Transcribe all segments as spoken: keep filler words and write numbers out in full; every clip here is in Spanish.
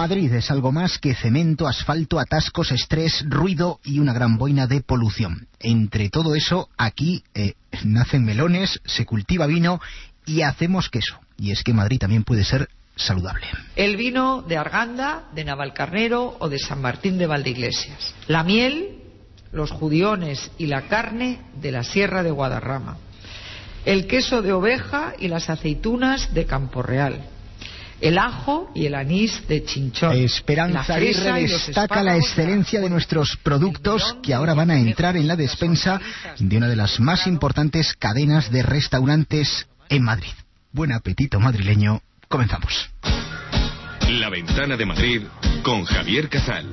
Madrid es algo más que cemento, asfalto, atascos, estrés, ruido y una gran boina de polución. Entre todo eso, aquí eh, nacen melones, se cultiva vino y hacemos queso. Y es que Madrid también puede ser saludable. El vino de Arganda, de Navalcarnero o de San Martín de Valdeiglesias. La miel, los judiones y la carne de la Sierra de Guadarrama. El queso de oveja y las aceitunas de Campo Real. El ajo y el anís de Chinchón. Esperanza Aguirre destaca la excelencia de nuestros productos que ahora van a entrar en la despensa de una de las más importantes cadenas de restaurantes en Madrid. Buen apetito madrileño, comenzamos. La Ventana de Madrid con Javier Casal.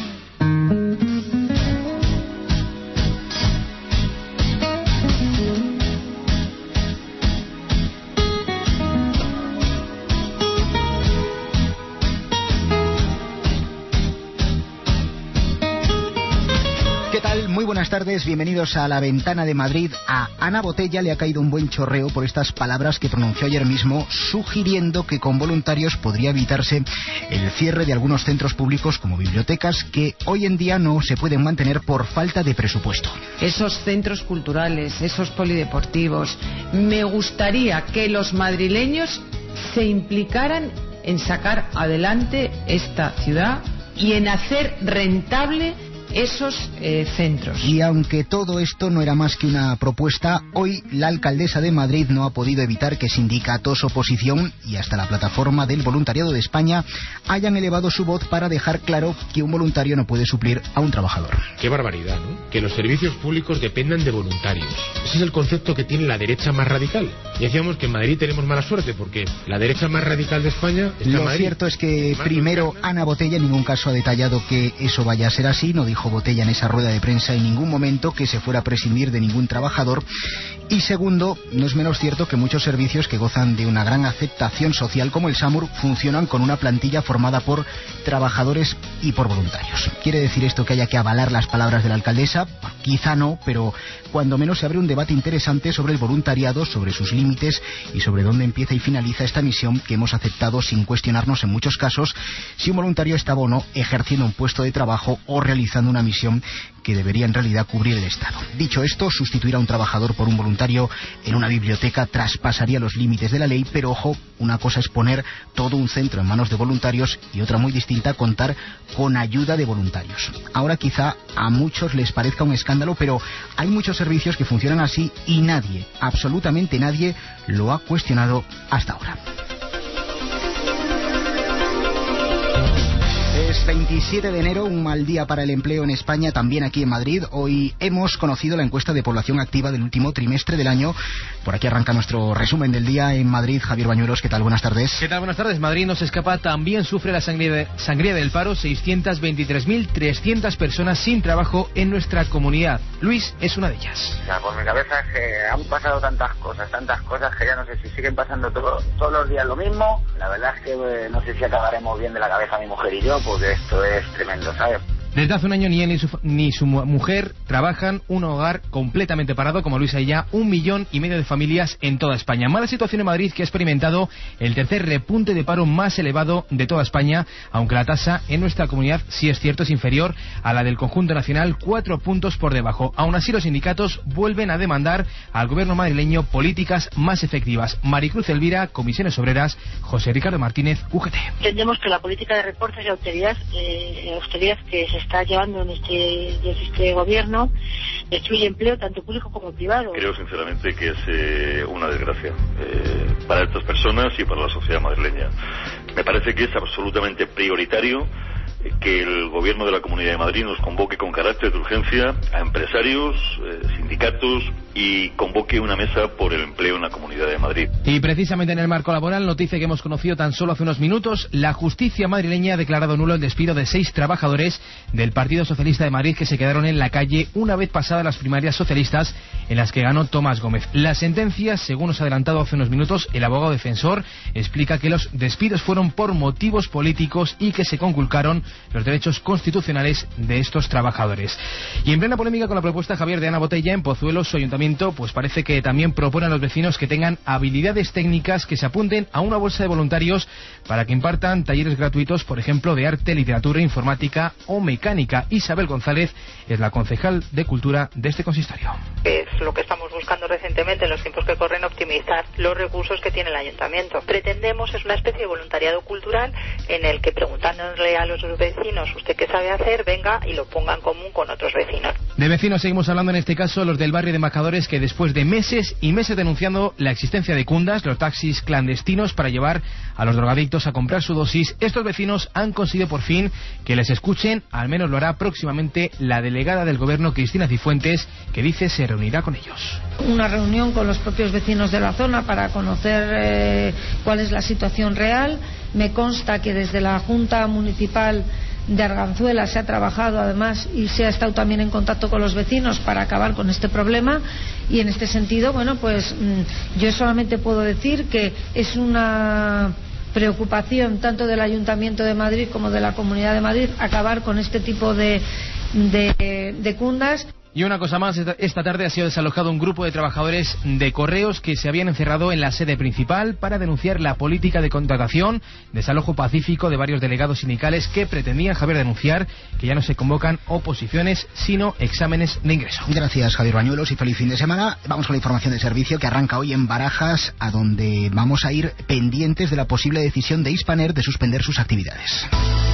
Muy buenas tardes, bienvenidos a La Ventana de Madrid. A Ana Botella le ha caído un buen chorreo por estas palabras que pronunció ayer mismo, sugiriendo que con voluntarios podría evitarse el cierre de algunos centros públicos como bibliotecas que hoy en día no se pueden mantener por falta de presupuesto. Esos centros culturales, esos polideportivos, me gustaría que los madrileños se implicaran en sacar adelante esta ciudad y en hacer rentable esos eh, centros. Y aunque todo esto no era más que una propuesta, hoy la alcaldesa de Madrid no ha podido evitar que sindicatos, oposición y hasta la plataforma del voluntariado de España hayan elevado su voz para dejar claro que un voluntario no puede suplir a un trabajador. Qué barbaridad, ¿no? Que los servicios públicos dependan de voluntarios. Ese es el concepto que tiene la derecha más radical. Y decíamos que en Madrid tenemos mala suerte porque la derecha más radical de España está Lo en Madrid. cierto es que primero Ana Botella en ningún caso ha detallado que eso vaya a ser así, no dijo Botella en esa rueda de prensa en ningún momento que se fuera a prescindir de ningún trabajador. Y segundo, no es menos cierto que muchos servicios que gozan de una gran aceptación social como el SAMUR funcionan con una plantilla formada por trabajadores y por voluntarios. ¿Quiere decir esto que haya que avalar las palabras de la alcaldesa? Quizá no, pero cuando menos se abre un debate interesante sobre el voluntariado, sobre sus límites y sobre dónde empieza y finaliza esta misión que hemos aceptado sin cuestionarnos en muchos casos si un voluntario estaba o no ejerciendo un puesto de trabajo o realizando una misión que debería en realidad cubrir el Estado. Dicho esto, sustituir a un trabajador por un voluntario en una biblioteca traspasaría los límites de la ley, pero ojo, una cosa es poner todo un centro en manos de voluntarios y otra muy distinta contar con ayuda de voluntarios. Ahora quizá a muchos les parezca un escándalo, pero hay muchos servicios que funcionan así y nadie, absolutamente nadie, lo ha cuestionado hasta ahora. Es veintisiete de enero, un mal día para el empleo en España, también aquí en Madrid. Hoy hemos conocido la encuesta de población activa del último trimestre del año. Por aquí arranca nuestro resumen del día en Madrid. Javier Bañuelos, ¿qué tal? Buenas tardes. ¿Qué tal? Buenas tardes. Madrid no se escapa, también sufre la sangría, de, sangría del paro. seiscientas veintitrés mil trescientas personas sin trabajo en nuestra comunidad. Luis es una de ellas. O sea, por mi cabeza es que han pasado tantas cosas, tantas cosas que ya no sé si siguen pasando todo, todos los días lo mismo. La verdad es que eh, no sé si acabaremos bien de la cabeza mi mujer y yo, porque esto es tremendo, ¿sabes? Desde hace un año ni él ni su, ni su mujer trabajan, un hogar completamente parado, como Luis, hay ya un millón y medio de familias en toda España. Mala situación en Madrid, que ha experimentado el tercer repunte de paro más elevado de toda España, aunque la tasa en nuestra comunidad, sí es cierto, es inferior a la del conjunto nacional, cuatro puntos por debajo. Aún así, los sindicatos vuelven a demandar al gobierno madrileño políticas más efectivas. Maricruz Elvira, Comisiones Obreras, José Ricardo Martínez, U G T. Entendemos que la política de recortes y austeridad, eh, austeridad que se está llevando en este, desde este gobierno destruye empleo tanto público como privado. Creo sinceramente que es eh, una desgracia eh, para estas personas y para la sociedad madrileña. Me parece que es absolutamente prioritario que el gobierno de la Comunidad de Madrid nos convoque con carácter de urgencia a empresarios, eh, sindicatos y convoque una mesa por el empleo en la Comunidad de Madrid. Y precisamente en el marco laboral, noticia que hemos conocido tan solo hace unos minutos, la justicia madrileña ha declarado nulo el despido de seis trabajadores del Partido Socialista de Madrid que se quedaron en la calle una vez pasadas las primarias socialistas en las que ganó Tomás Gómez. La sentencia, según nos ha adelantado hace unos minutos, el abogado defensor explica que los despidos fueron por motivos políticos y que se conculcaron los derechos constitucionales de estos trabajadores. Y en plena polémica con la propuesta, Javier, de Ana Botella, en Pozuelo, su ayuntamiento pues parece que también propone a los vecinos que tengan habilidades técnicas, que se apunten a una bolsa de voluntarios para que impartan talleres gratuitos, por ejemplo, de arte, literatura, informática o mecánica. Isabel González es la concejal de Cultura de este consistorio. Es lo que estamos buscando recientemente en los tiempos que corren, optimizar los recursos que tiene el ayuntamiento. Pretendemos es una especie de voluntariado cultural en el que, preguntándole a los vecinos usted qué sabe hacer, venga y lo ponga en común con otros vecinos. De vecinos seguimos hablando, en este caso los del barrio de Macadores, que después de meses y meses denunciando la existencia de cundas, los taxis clandestinos para llevar a los drogadictos a comprar su dosis, estos vecinos han conseguido por fin que les escuchen. Al menos lo hará próximamente la delegada del gobierno, Cristina Cifuentes, que dice se reunirá con ellos. Una reunión con los propios vecinos de la zona para conocer eh, cuál es la situación real. Me consta que desde la Junta Municipal de Arganzuela se ha trabajado además y se ha estado también en contacto con los vecinos para acabar con este problema, y en este sentido, bueno, pues yo solamente puedo decir que es una preocupación tanto del Ayuntamiento de Madrid como de la Comunidad de Madrid acabar con este tipo de, de, de cundas. Y una cosa más, esta tarde ha sido desalojado un grupo de trabajadores de Correos que se habían encerrado en la sede principal para denunciar la política de contratación, desalojo pacífico de varios delegados sindicales que pretendían, Javier, denunciar que ya no se convocan oposiciones sino exámenes de ingreso. Gracias, Javier Bañuelos, y feliz fin de semana. Vamos con la información de servicio que arranca hoy en Barajas, a donde vamos a ir pendientes de la posible decisión de Hispaner de suspender sus actividades.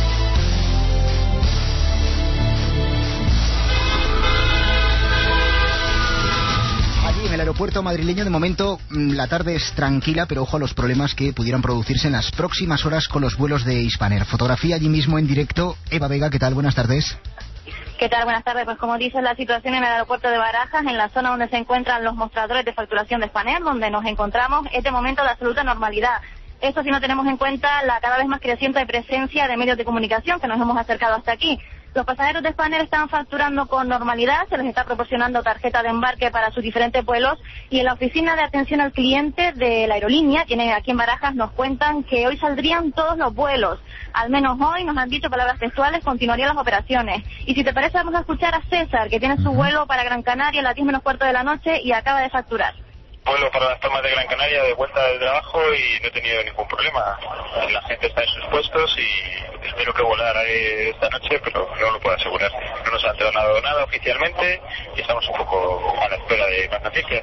En el aeropuerto madrileño, de momento, la tarde es tranquila, pero ojo a los problemas que pudieran producirse en las próximas horas con los vuelos de Hispaner. Fotografía allí mismo en directo. Eva Vega, ¿qué tal? Buenas tardes. ¿Qué tal? Buenas tardes. Pues como dices, la situación en el aeropuerto de Barajas, en la zona donde se encuentran los mostradores de facturación de Hispaner, donde nos encontramos, es de momento de absoluta normalidad. Esto si no tenemos en cuenta la cada vez más creciente presencia de medios de comunicación que nos hemos acercado hasta aquí. Los pasajeros de Hispaner están facturando con normalidad, se les está proporcionando tarjeta de embarque para sus diferentes vuelos, y en la oficina de atención al cliente de la aerolínea, tienen aquí en Barajas, nos cuentan que hoy saldrían todos los vuelos. Al menos hoy, nos han dicho palabras textuales, continuarían las operaciones. Y si te parece, vamos a escuchar a César, que tiene su vuelo para Gran Canaria a las diez menos cuarto de la noche y acaba de facturar. Vuelo para las Palmas de Gran Canaria de vuelta del trabajo y no he tenido ningún problema. La gente está en sus puestos y espero que volará esta noche, pero no lo puedo asegurar. No nos han dado nada oficialmente y estamos un poco a la espera de más noticias.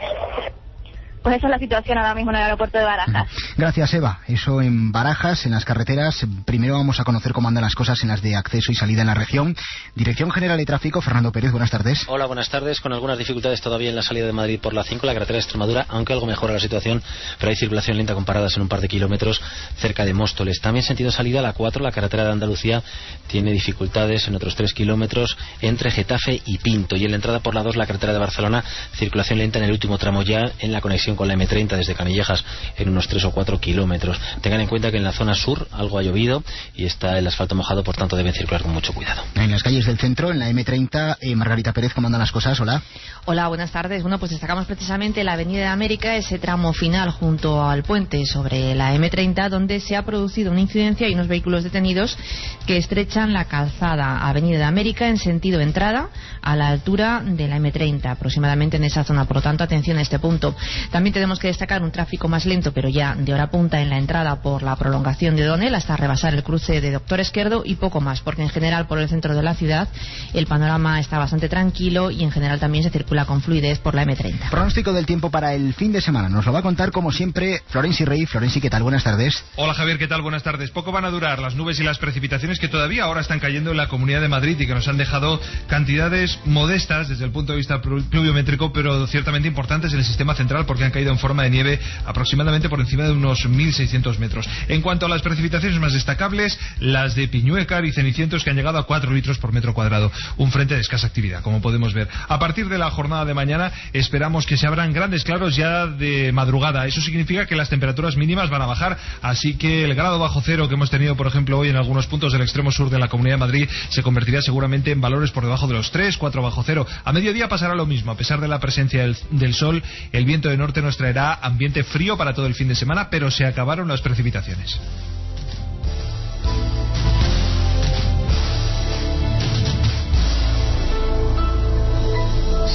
Pues esa es la situación ahora mismo en el aeropuerto de Barajas. Gracias, Eva. Eso en Barajas, en las carreteras. Primero vamos a conocer cómo andan las cosas en las de acceso y salida en la región. Dirección General de Tráfico, Fernando Pérez, buenas tardes. Hola, buenas tardes. Con algunas dificultades todavía en la salida de Madrid por la cinco, la carretera de Extremadura, aunque algo mejora la situación, pero hay circulación lenta con paradas en un par de kilómetros cerca de Móstoles. También sentido salida, la cuatro, la carretera de Andalucía, tiene dificultades en otros tres kilómetros entre Getafe y Pinto. Y en la entrada por la dos, la carretera de Barcelona, circulación lenta en el último tramo ya en la conexión con la eme treinta desde Canillejas en unos tres o cuatro kilómetros. Tengan en cuenta que en la zona sur algo ha llovido y está el asfalto mojado, por tanto deben circular con mucho cuidado. En las calles del centro, en la eme treinta, eh, Margarita Pérez, ¿cómo andan las cosas? Hola. Hola, buenas tardes. Bueno, pues destacamos precisamente la Avenida de América, ese tramo final junto al puente sobre la eme treinta, donde se ha producido una incidencia y unos vehículos detenidos que estrechan la calzada Avenida de América en sentido entrada a la altura de la eme treinta, aproximadamente en esa zona. Por lo tanto, atención a este punto. También tenemos que destacar un tráfico más lento, pero ya de hora punta en la entrada por la prolongación de Donel hasta rebasar el cruce de Doctor Esquerdo y poco más, porque en general por el centro de la ciudad el panorama está bastante tranquilo y en general también se circula con fluidez por la eme treinta. Pronóstico del tiempo para el fin de semana nos lo va a contar como siempre Florenci Rey. Florenci, ¿qué tal? Buenas tardes. Hola Javier, ¿qué tal? Buenas tardes. Poco van a durar las nubes y las precipitaciones que todavía ahora están cayendo en la Comunidad de Madrid y que nos han dejado cantidades modestas desde el punto de vista pluviométrico, pero ciertamente importantes en el sistema central, porque han caído en forma de nieve aproximadamente por encima de unos mil seiscientos metros. En cuanto a las precipitaciones más destacables, las de Piñuecar y Cenicientos, que han llegado a cuatro litros por metro cuadrado. Un frente de escasa actividad, como podemos ver. A partir de la jornada de mañana esperamos que se abran grandes claros ya de madrugada. Eso significa que las temperaturas mínimas van a bajar, así que el grado bajo cero que hemos tenido, por ejemplo, hoy en algunos puntos del extremo sur de la Comunidad de Madrid se convertirá seguramente en valores por debajo de los tres, cuatro bajo cero. A mediodía pasará lo mismo. A pesar de la presencia del, del sol, el viento de norte nos traerá ambiente frío para todo el fin de semana, pero se acabaron las precipitaciones.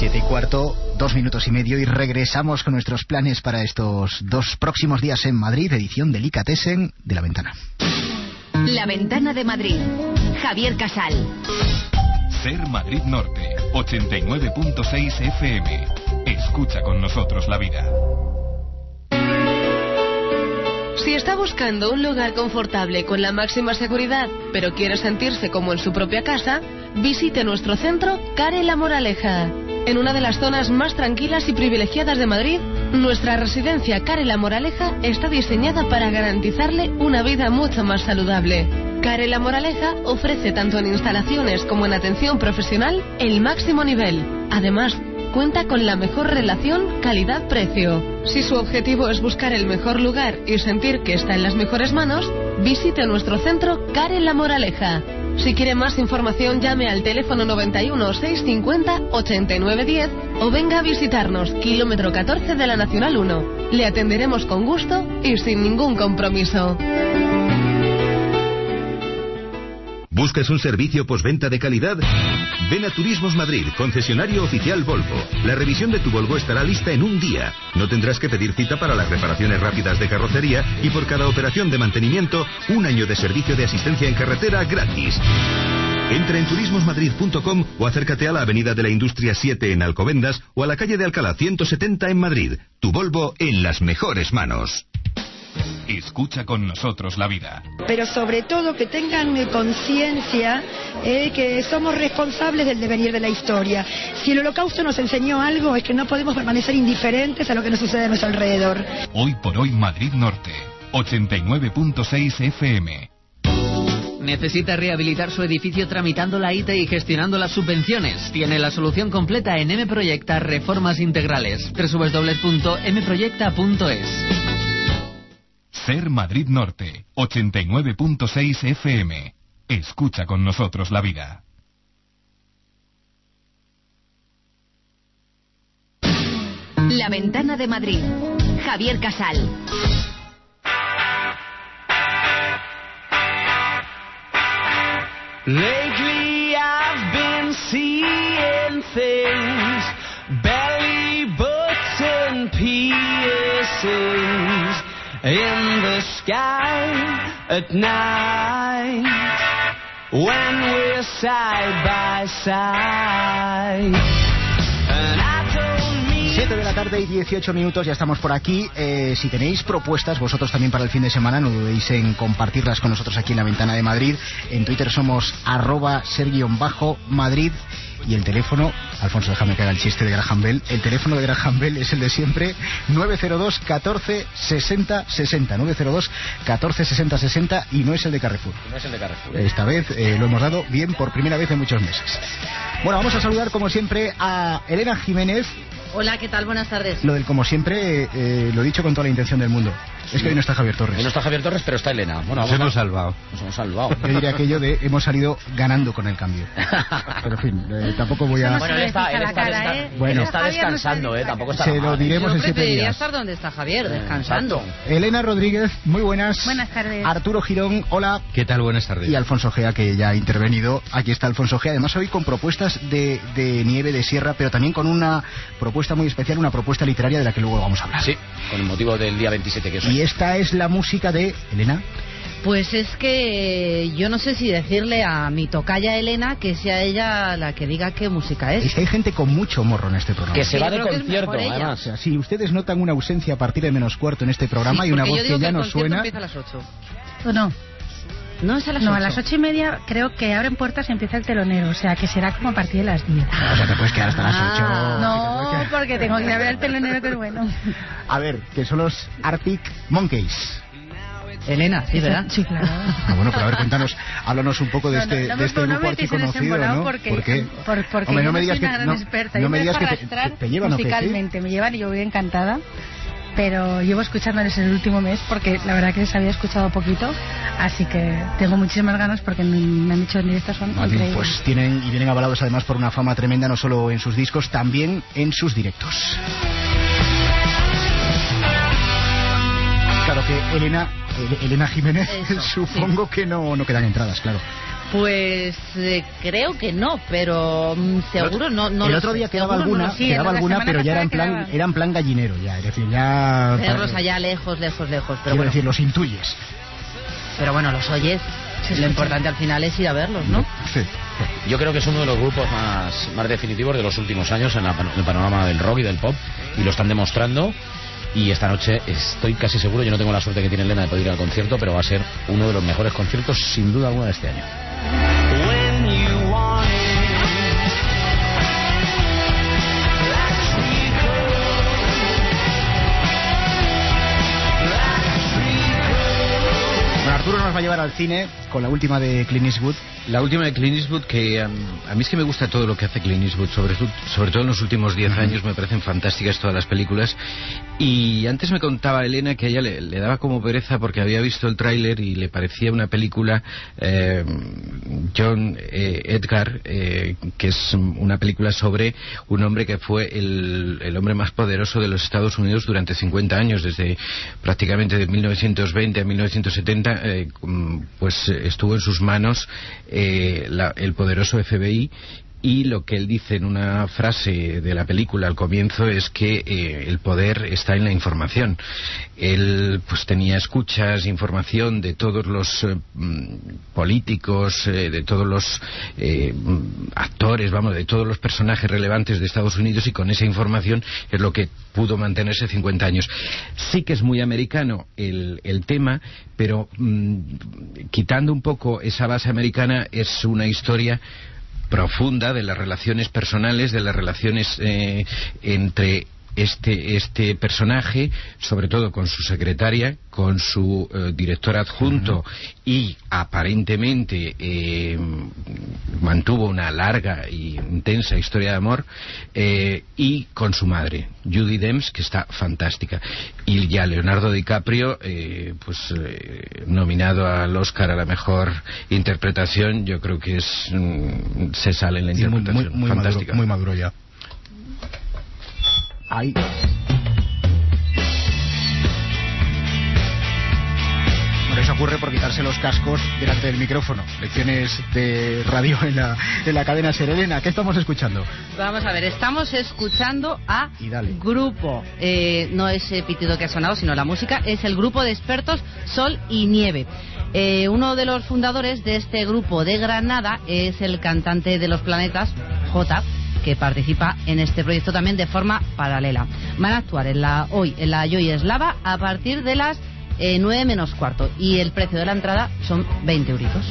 Siete y cuarto, dos minutos y medio y regresamos con nuestros planes para estos dos próximos días en Madrid, edición Delicatessen de La Ventana. La Ventana de Madrid. Javier Casal. Ser Madrid Norte, ochenta y nueve punto seis F M. Escucha con nosotros la vida. Si está buscando un lugar confortable con la máxima seguridad, pero quiere sentirse como en su propia casa, visite nuestro centro Care La Moraleja. En una de las zonas más tranquilas y privilegiadas de Madrid, nuestra residencia Care La Moraleja está diseñada para garantizarle una vida mucho más saludable. Care La Moraleja ofrece tanto en instalaciones como en atención profesional el máximo nivel. Además, cuenta con la mejor relación calidad-precio. Si su objetivo es buscar el mejor lugar y sentir que está en las mejores manos, visite nuestro centro Care La Moraleja. Si quiere más información, llame al teléfono noventa y uno, seiscientos cincuenta, ochenta y nueve diez o venga a visitarnos, kilómetro catorce de la Nacional uno. Le atenderemos con gusto y sin ningún compromiso. ¿Buscas un servicio postventa de calidad? Ven a Turismos Madrid, concesionario oficial Volvo. La revisión de tu Volvo estará lista en un día. No tendrás que pedir cita para las reparaciones rápidas de carrocería y por cada operación de mantenimiento, un año de servicio de asistencia en carretera gratis. Entra en turismos madrid punto com o acércate a la Avenida de la Industria siete en Alcobendas o a la calle de Alcalá ciento setenta en Madrid. Tu Volvo en las mejores manos. Escucha con nosotros la vida. Pero sobre todo que tengan conciencia eh, que somos responsables del devenir de la historia. Si el Holocausto nos enseñó algo, es que no podemos permanecer indiferentes a lo que nos sucede a nuestro alrededor. Hoy por hoy Madrid Norte, ochenta y nueve punto seis F M. ¿Necesita rehabilitar su edificio tramitando la I T y gestionando las subvenciones? Tiene la solución completa en M Proyecta Reformas Integrales. doble u doble u doble u punto m proyecta punto es. Ser Madrid Norte, ochenta y nueve punto seis F M. Escucha con nosotros la vida. La Ventana de Madrid. Javier Casal. Lately I've been seeing things, belly button piercings in the sky at night when we're side by side. And I don't mean siete de la tarde y dieciocho minutos, ya estamos por aquí. Eh, si tenéis propuestas vosotros también para el fin de semana, no dudéis en compartirlas con nosotros aquí en La Ventana de Madrid. En Twitter somos arroba ser-madrid. Y el teléfono, Alfonso, déjame que haga el chiste de Graham Bell. El teléfono de Graham Bell es el de siempre, nueve cero dos, catorce, sesenta, sesenta. nueve cero dos, catorce, sesenta, sesenta. Y no es el de Carrefour. No es el de Carrefour. Esta vez eh, lo hemos dado bien por primera vez en muchos meses. Bueno, vamos a saludar como siempre a Elena Jiménez. Hola, ¿qué tal? Buenas tardes. Lo del como siempre, eh, lo he dicho con toda la intención del mundo. Es que hoy no está Javier Torres. Hoy no está Javier Torres, pero está Elena. Bueno, nos hemos salvado. Nos hemos salvado. Yo diría aquello de hemos salido ganando con el cambio. Pero en fin, eh, tampoco voy a... Bueno, él está, él está, cara, ¿eh? bueno, está descansando, ¿eh? Tampoco está... Se lo diremos en siete días. Yo preferiría estar donde está Javier, descansando. Exacto. Elena Rodríguez, muy buenas. Buenas tardes. Arturo Girón, hola. ¿Qué tal? Buenas tardes. Y Alfonso Gea, que ya ha intervenido. Aquí está Alfonso Gea. Además hoy con propuestas de, de nieve, de sierra, pero también con una propuesta muy especial, una propuesta literaria de la que luego vamos a hablar. Sí, con el motivo del día veintisiete que es hoy. Y esta es la música de Elena. Pues es que yo no sé si decirle a mi tocaya Elena que sea ella la que diga qué música es. Es que hay gente con mucho morro en este programa. Que se sí, va de concierto, además. O sea, si ustedes notan una ausencia a partir de menos cuarto en este programa, sí, y una voz yo digo que ya que no el suena. Empieza a las ocho. ¿O no? No, es a las no, ocho. a las ocho y media creo que abren puertas y empieza el telonero, o sea que será como a partir de las diez. O sea, te puedes quedar hasta las ocho. No, porque tengo que ir a ver el telonero, que es bueno. A ver, que son los Arctic Monkeys. Elena, sí, ¿verdad? Sí, claro. Ah, bueno, pero a ver, cuéntanos, háblanos un poco de no, no, este, no, de este no, grupo no archiconocido, ¿no? Porque, ¿Por qué? Por, porque Hombre, no yo me no digas soy que, una gran no, experta. no yo me me digas dejo que te, arrastrar te llevan musicalmente, ¿o qué? me llevan y yo voy encantada. Pero llevo escuchándoles el último mes porque la verdad que les había escuchado poquito, así que tengo muchísimas ganas porque me, me han dicho en directo son no, increíbles. Pues tienen y vienen avalados además por una fama tremenda, no solo en sus discos, también en sus directos. Claro que Elena Elena Jiménez, Eso, supongo sí. que no, no quedan entradas, claro. Pues eh, creo que no, pero mm, seguro no, no el lo otro sé, día quedaba seguro no alguna, lo sé. quedaba alguna, pero ya era en plan, era en plan gallinero ya, es decir, ya Verlos allá lejos, lejos, lejos, pero quiero bueno, decir, los intuyes. pero bueno, los oyes. Lo importante al final es ir a verlos, ¿no? Sí. Yo creo que es uno de los grupos más, más definitivos de los últimos años en, la, en el panorama del rock y del pop, y lo están demostrando. Y esta noche estoy casi seguro, yo no tengo la suerte que tiene Elena de poder ir al concierto, pero va a ser uno de los mejores conciertos sin duda alguna de este año. Bueno, Arturo nos va a llevar al cine con la última de Clint Eastwood. La última de Clint Eastwood, que um, a mí es que me gusta todo lo que hace Clint Eastwood, sobre, sobre todo en los últimos diez uh-huh. años me parecen fantásticas todas las películas. Y antes me contaba Elena que a ella le, le daba como pereza porque había visto el tráiler y le parecía una película eh, John eh, Edgar, eh, que es una película sobre un hombre que fue el, el hombre más poderoso de los Estados Unidos durante cincuenta años, desde prácticamente de mil novecientos veinte a mil novecientos setenta, eh, pues estuvo en sus manos eh, la, el poderoso F B I. Y lo que él dice en una frase de la película al comienzo es que eh, el poder está en la información. Él pues tenía escuchas, información de todos los eh, políticos, eh, de todos los eh, actores, vamos, de todos los personajes relevantes de Estados Unidos, y con esa información es lo que pudo mantenerse cincuenta años. Sí que es muy americano el, el tema, pero mmm, quitando un poco esa base americana, es una historia profunda de las relaciones personales, de las relaciones eh, entre este este personaje, sobre todo con su secretaria, con su eh, director adjunto, uh-huh. y aparentemente eh, mantuvo una larga y intensa historia de amor, eh, y con su madre, Judi Dench, que está fantástica. Y ya Leonardo DiCaprio, eh, pues eh, nominado al Oscar a la mejor interpretación, yo creo que es mm, se sale en la sí, interpretación, muy, muy fantástica. Maduro, muy maduro ya. Ahí. Bueno, eso ocurre por quitarse los cascos delante del micrófono. Lecciones de radio en la, en la cadena SER. Elena, ¿qué estamos escuchando? Vamos a ver, estamos escuchando a Grupo. Eh, no es eh, pitido que ha sonado, sino la música. Es el grupo de expertos Sol y Nieve. Eh, uno de los fundadores de este grupo de Granada es el cantante de Los Planetas, Jota, que participa en este proyecto también de forma paralela. Van a actuar en la hoy en la Joy Eslava a partir de las eh, nueve menos cuarto, y el precio de la entrada son veinte euritos.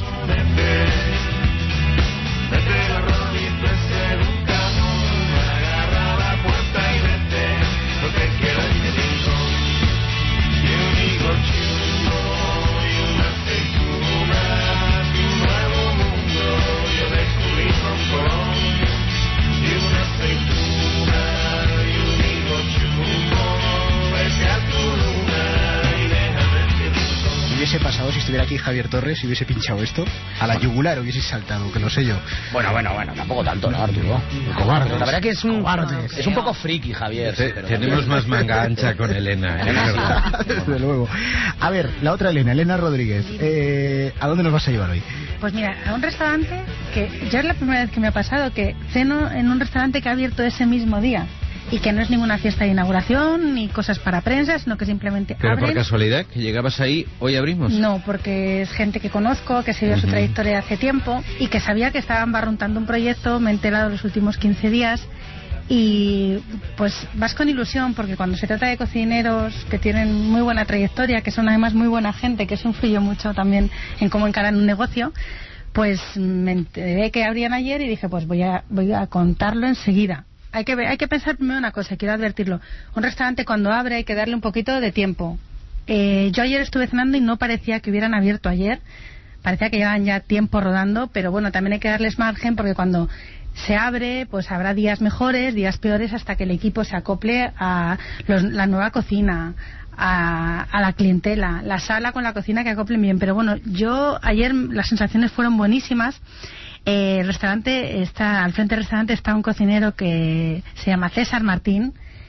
Hubiese pasado si estuviera aquí Javier Torres y hubiese pinchado esto a la yugular, hubiese saltado, que lo sé yo. Bueno, bueno, bueno, tampoco tanto, ¿no, Arturo? Cobardes. La verdad que es un Cobardes. es un poco friki, Javier. Te, sí, pero tenemos más manga ancha con Elena, ¿eh? Desde luego. A ver, la otra Elena, Elena Rodríguez. Eh, ¿A dónde nos vas a llevar hoy? Pues mira, a un restaurante que ya es la primera vez que me ha pasado, que ceno en un restaurante que ha abierto ese mismo día. Y que no es ninguna fiesta de inauguración ni cosas para prensa, sino que simplemente Pero abren. por casualidad, que llegabas ahí, hoy abrimos. No, porque es gente que conozco, que seguido uh-huh. su trayectoria hace tiempo y que sabía que estaban barruntando un proyecto. Me he enterado los últimos quince días y pues vas con ilusión, porque cuando se trata de cocineros que tienen muy buena trayectoria, que son además muy buena gente, que eso influye mucho también en cómo encaran un negocio, pues me enteré que abrían ayer y dije, pues voy a, voy a contarlo enseguida. Hay que, hay que pensar primero una cosa, quiero advertirlo. Un restaurante cuando abre hay que darle un poquito de tiempo. Eh, yo ayer estuve cenando y no parecía que hubieran abierto ayer. Parecía que llevaban ya tiempo rodando, pero bueno, también hay que darles margen, porque cuando se abre, pues habrá días mejores, días peores, hasta que el equipo se acople a los, la nueva cocina, a, a la clientela, la sala con la cocina que acoplen bien. Pero bueno, yo ayer las sensaciones fueron buenísimas. Eh, el restaurante está, al frente del restaurante está un cocinero que se llama César Martín,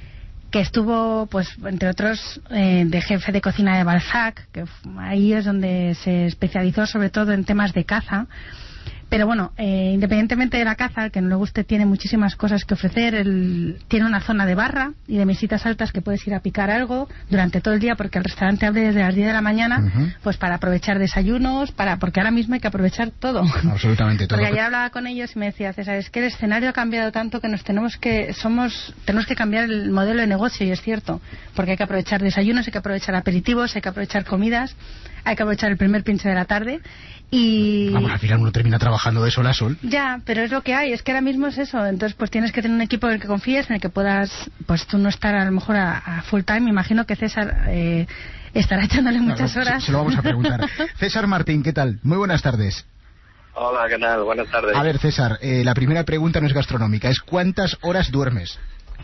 que estuvo, pues entre otros, eh, de jefe de cocina de Balzac, que ahí es donde se especializó sobre todo en temas de caza. Pero bueno, eh, independientemente de la caza, al que no le guste, tiene muchísimas cosas que ofrecer. Él tiene una zona de barra y de mesitas altas que puedes ir a picar algo durante todo el día, porque el restaurante abre desde las diez de la mañana, uh-huh. pues para aprovechar desayunos, para porque ahora mismo hay que aprovechar todo. Absolutamente todo. Porque ayer hablaba con ellos y me decía, César, es que el escenario ha cambiado tanto que nos tenemos que somos tenemos que cambiar el modelo de negocio, y es cierto, porque hay que aprovechar desayunos, hay que aprovechar aperitivos, hay que aprovechar comidas, hay que aprovechar el primer pinche de la tarde. Y vamos, al final uno termina trabajando de sol a sol. Ya, pero es lo que hay, es que ahora mismo es eso. Entonces pues tienes que tener un equipo en el que confíes, en el que puedas, pues tú no estar a lo mejor a, a full time. Me imagino que César eh, estará echándole muchas claro, horas. Se, se lo vamos a preguntar. César Martín, ¿qué tal? Muy buenas tardes. Hola, ¿qué tal? Buenas tardes. A ver, César, eh, la primera pregunta no es gastronómica, es ¿cuántas horas duermes?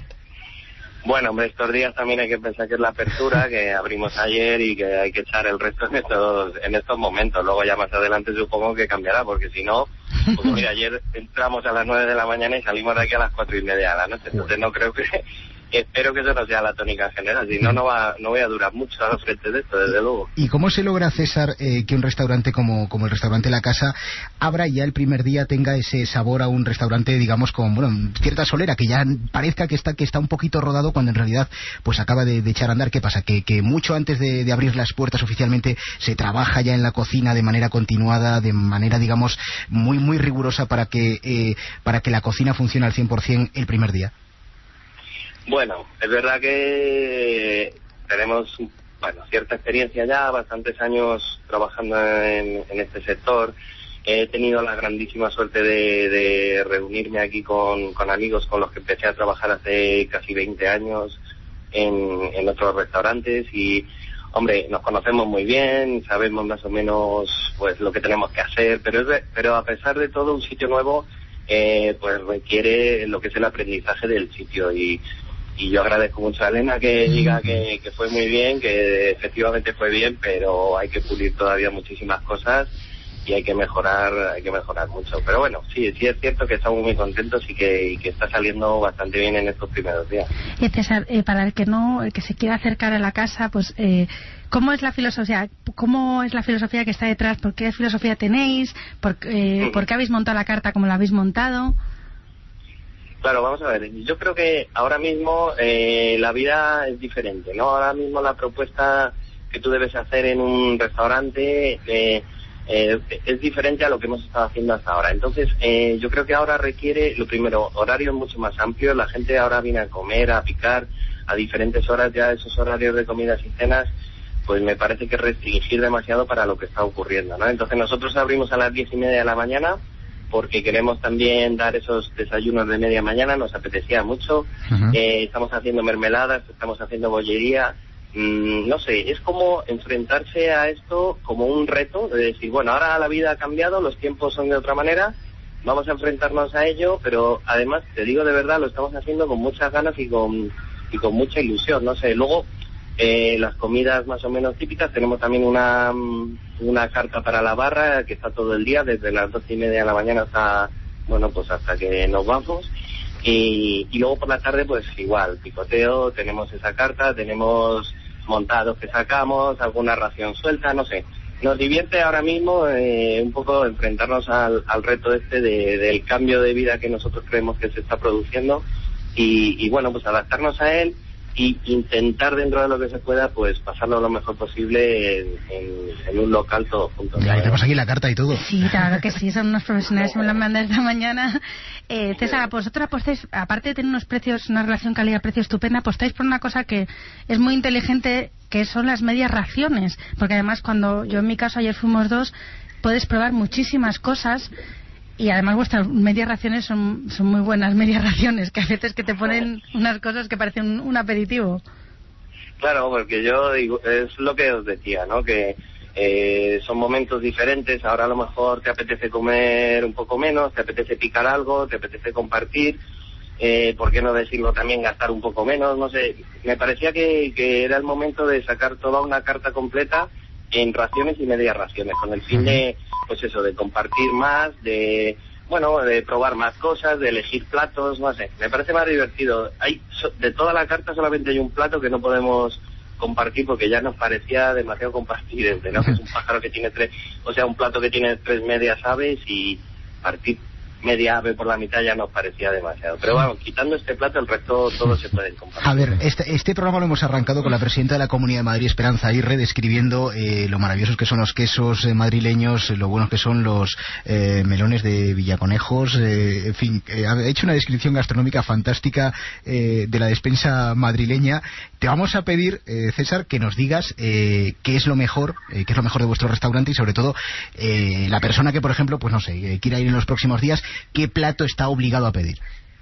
Bueno, hombre, estos días también hay que pensar que es la apertura, que abrimos ayer y que hay que echar el resto en estos, en estos momentos. Luego ya más adelante supongo que cambiará, porque si no, pues mira, ayer entramos a las nueve de la mañana y salimos de aquí a las cuatro y media de la noche. Entonces no creo que... Espero que eso no sea la tónica general, si no, no, va, no voy a durar mucho a frente de esto, desde luego. ¿Y cómo se logra, César, eh, que un restaurante como, como el restaurante La Casa abra y ya el primer día tenga ese sabor a un restaurante, digamos, con bueno, cierta solera, que ya parezca que está que está un poquito rodado cuando en realidad pues acaba de, de echar a andar? ¿Qué pasa? Que, que mucho antes de, de abrir las puertas oficialmente se trabaja ya en la cocina de manera continuada, de manera, digamos, muy muy rigurosa para que, eh, para que la cocina funcione al cien por ciento el primer día. Bueno, es verdad que tenemos bueno, cierta experiencia ya, bastantes años trabajando en, en este sector. He tenido la grandísima suerte de, de reunirme aquí con, con amigos con los que empecé a trabajar hace casi veinte años en, en otros restaurantes y, hombre, nos conocemos muy bien, sabemos más o menos pues lo que tenemos que hacer, pero, es, pero a pesar de todo, un sitio nuevo eh, pues requiere lo que es el aprendizaje del sitio y Y yo agradezco mucho a Elena que diga que, que fue muy bien, que efectivamente fue bien, pero hay que pulir todavía muchísimas cosas y hay que mejorar, hay que mejorar mucho. Pero bueno, sí, sí es cierto que estamos muy contentos y que, y que está saliendo bastante bien en estos primeros días. Y César, eh, para el que no, el que se quiera acercar a la casa, pues eh, ¿cómo es la filosofía? ¿Cómo es la filosofía que está detrás? ¿Por qué filosofía tenéis? ¿Por, eh, ¿por qué habéis montado la carta como la habéis montado? Claro, vamos a ver, yo creo que ahora mismo eh, la vida es diferente, ¿no? Ahora mismo la propuesta que tú debes hacer en un restaurante eh, eh, es diferente a lo que hemos estado haciendo hasta ahora. Entonces, eh, yo creo que ahora requiere, lo primero, horarios mucho más amplios. La gente ahora viene a comer, a picar a diferentes horas, ya esos horarios de comidas y cenas, pues me parece que restringir demasiado para lo que está ocurriendo, ¿no? Entonces nosotros abrimos a las diez y media de la mañana, porque queremos también dar esos desayunos de media mañana, nos apetecía mucho. Uh-huh. eh, estamos haciendo mermeladas, estamos haciendo bollería, mm, no sé, es como enfrentarse a esto como un reto, de decir, bueno, ahora la vida ha cambiado, los tiempos son de otra manera, vamos a enfrentarnos a ello, pero además, te digo de verdad, lo estamos haciendo con muchas ganas y con, y con mucha ilusión, no sé, luego... Eh, las comidas más o menos típicas, tenemos también una una carta para la barra que está todo el día, desde las doce y media de la mañana hasta, bueno, pues hasta que nos vamos, y, y luego por la tarde pues igual, picoteo, tenemos esa carta, tenemos montados que sacamos, alguna ración suelta, no sé, nos divierte ahora mismo eh, un poco enfrentarnos al, al reto este de, del cambio de vida que nosotros creemos que se está produciendo y, y bueno, pues adaptarnos a él y intentar dentro de lo que se pueda pues pasarlo lo mejor posible en, en, en un local todos juntos. Ya, tenemos aquí la carta y todo. Sí, claro que sí, son unos profesionales que me lo han mandado esta mañana. Eh, César, vosotros apostáis, aparte de tener unos precios, una relación calidad-precio estupenda, apostáis por una cosa que es muy inteligente, que son las medias raciones, porque además cuando yo en mi caso ayer fuimos dos, puedes probar muchísimas cosas. Y además vuestras medias raciones son, son muy buenas medias raciones, que a veces que te ponen unas cosas que parecen un, un aperitivo. Claro, porque yo digo, es lo que os decía, ¿no? Que eh, son momentos diferentes, ahora a lo mejor te apetece comer un poco menos, te apetece picar algo, te apetece compartir, eh, ¿por qué no decirlo también, gastar un poco menos? No sé, me parecía que, que era el momento de sacar toda una carta completa en raciones y medias raciones, con el fin de, pues eso, de compartir más, de, bueno, de probar más cosas, de elegir platos, no sé, me parece más divertido. Hay de toda la carta solamente hay un plato que no podemos compartir porque ya nos parecía demasiado compartir, ¿no? Que es un pájaro que tiene tres, o sea, un plato que tiene tres medias aves y partir media ave por la mitad ya nos parecía demasiado. Pero bueno, quitando este plato, el resto todos se pueden compartir. A ver, este, este programa lo hemos arrancado con la presidenta de la Comunidad de Madrid, Esperanza Aguirre, describiendo eh, lo maravillosos que son los quesos eh, madrileños, lo buenos que son los eh, melones de Villaconejos, eh, en fin, eh, ha hecho una descripción gastronómica fantástica eh, de la despensa madrileña. Te vamos a pedir, eh, César, que nos digas eh, qué es lo mejor, eh, qué es lo mejor de vuestro restaurante y sobre todo eh, la persona que, por ejemplo, pues no sé, eh, quiera ir en los próximos días, ¿qué plato está obligado a pedir?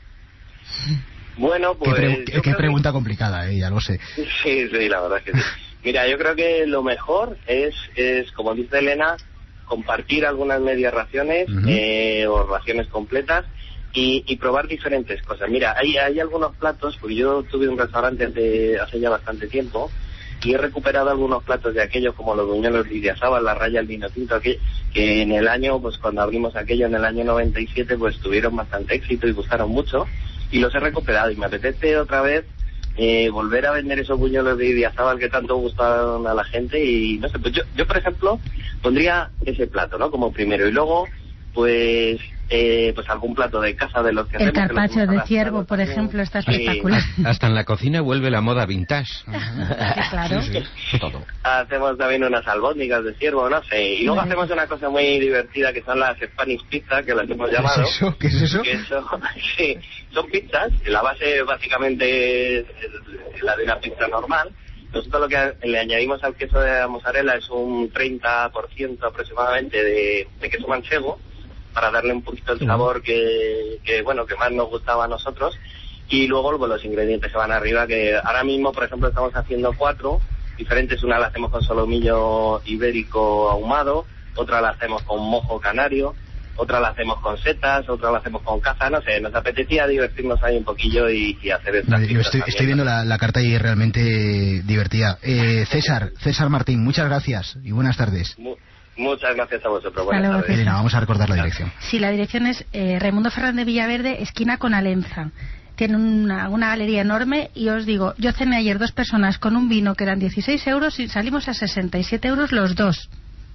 Bueno, pues... Qué, pre qué, qué pregunta que... complicada, eh, ya lo sé. Sí, sí, la verdad es que sí. Mira, yo creo que lo mejor es, es como dice Elena, compartir algunas medias raciones uh-huh. eh, o raciones completas y, y probar diferentes cosas. Mira, hay, hay algunos platos, porque yo tuve un restaurante hace, hace ya bastante tiempo y he recuperado algunos platos de aquellos como los buñuelos de Idiazábal, la raya, el vino tinto, que, que en el año, pues cuando abrimos aquello en el año noventa y siete, pues tuvieron bastante éxito y gustaron mucho y los he recuperado y me apetece otra vez eh, volver a vender esos buñuelos de Idiazábal que tanto gustaron a la gente y no sé, pues yo, yo por ejemplo pondría ese plato, ¿no? Como primero y luego pues eh, pues algún plato de casa de los que el hacemos. El carpaccio de ciervo, por ejemplo, está espectacular. Sí. Hasta en la cocina vuelve la moda vintage. Claro. Sí, sí. Todo. Hacemos también unas albóndigas de ciervo, no sé. Y luego sí. hacemos una cosa muy divertida que son las Spanish Pizza, que las hemos llamado. ¿Qué es eso? ¿Qué es eso? Que eso sí, son pizzas. La base básicamente es la de una pizza normal. Nosotros lo que le añadimos al queso de la mozzarella es un treinta por ciento aproximadamente de, de queso manchego, para darle un poquito el sabor que, que bueno que más nos gustaba a nosotros y luego pues, los ingredientes que van arriba, que ahora mismo por ejemplo estamos haciendo cuatro diferentes. Una la hacemos con solomillo ibérico ahumado, otra la hacemos con mojo canario, otra la hacemos con setas, otra la hacemos con caza, no sé, nos apetecía divertirnos ahí un poquillo y, y hacer estas no, yo estoy, estoy viendo la, la carta y es realmente divertida. eh, César, César Martín, muchas gracias y buenas tardes. Muy Muchas gracias a vosotros. Buenas tardes. Elena, vamos a recordar la dirección. Sí, la dirección es eh, Raimundo Fernández Villaverde, esquina con Alenza. Tiene una, una galería enorme y os digo, yo cené ayer dos personas con un vino que eran dieciséis euros y salimos a sesenta y siete euros los dos.